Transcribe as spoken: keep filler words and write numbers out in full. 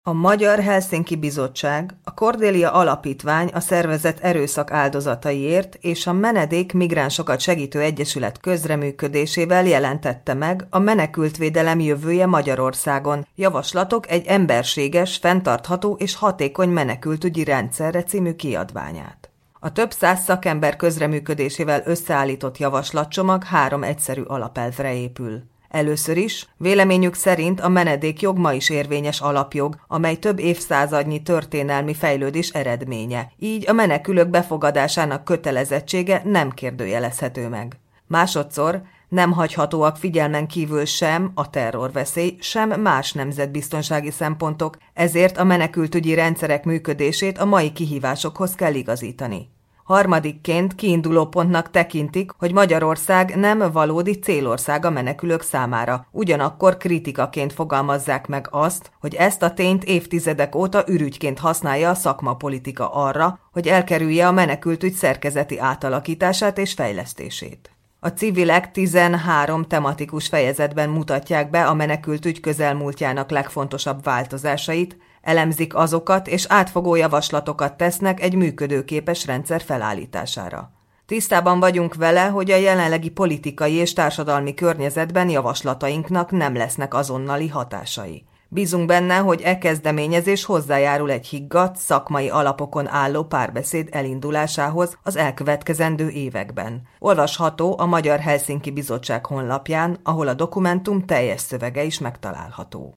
A Magyar Helsinki Bizottság, a Cordélia Alapítvány a szervezet erőszak áldozataiért és a Menedék Migránsokat Segítő Egyesület közreműködésével jelentette meg a menekültvédelem jövője Magyarországon, javaslatok egy emberséges, fenntartható és hatékony menekültügyi rendszerre című kiadványát. A több száz szakember közreműködésével összeállított javaslatcsomag három egyszerű alapelvre épül. Először is, véleményük szerint a menedékjog ma is érvényes alapjog, amely több évszázadnyi történelmi fejlődés eredménye, így a menekülők befogadásának kötelezettsége nem kérdőjelezhető meg. Másodszor, nem hagyhatóak figyelmen kívül sem a terrorveszély, sem más nemzetbiztonsági szempontok, ezért a menekültügyi rendszerek működését a mai kihívásokhoz kell igazítani. Harmadikként kiindulópontnak tekintik, hogy Magyarország nem valódi célország a menekülők számára, ugyanakkor kritikaként fogalmazzák meg azt, hogy ezt a tényt évtizedek óta ürügyként használja a szakmapolitika arra, hogy elkerülje a menekültügy szerkezeti átalakítását és fejlesztését. A civilek tizenhárom tematikus fejezetben mutatják be a menekültügy közelmúltjának legfontosabb változásait, elemzik azokat és átfogó javaslatokat tesznek egy működőképes rendszer felállítására. Tisztában vagyunk vele, hogy a jelenlegi politikai és társadalmi környezetben javaslatainknak nem lesznek azonnali hatásai. Bízunk benne, hogy e kezdeményezés hozzájárul egy higgadt, szakmai alapokon álló párbeszéd elindulásához az elkövetkezendő években. Olvasható a Magyar Helsinki Bizottság honlapján, ahol a dokumentum teljes szövege is megtalálható.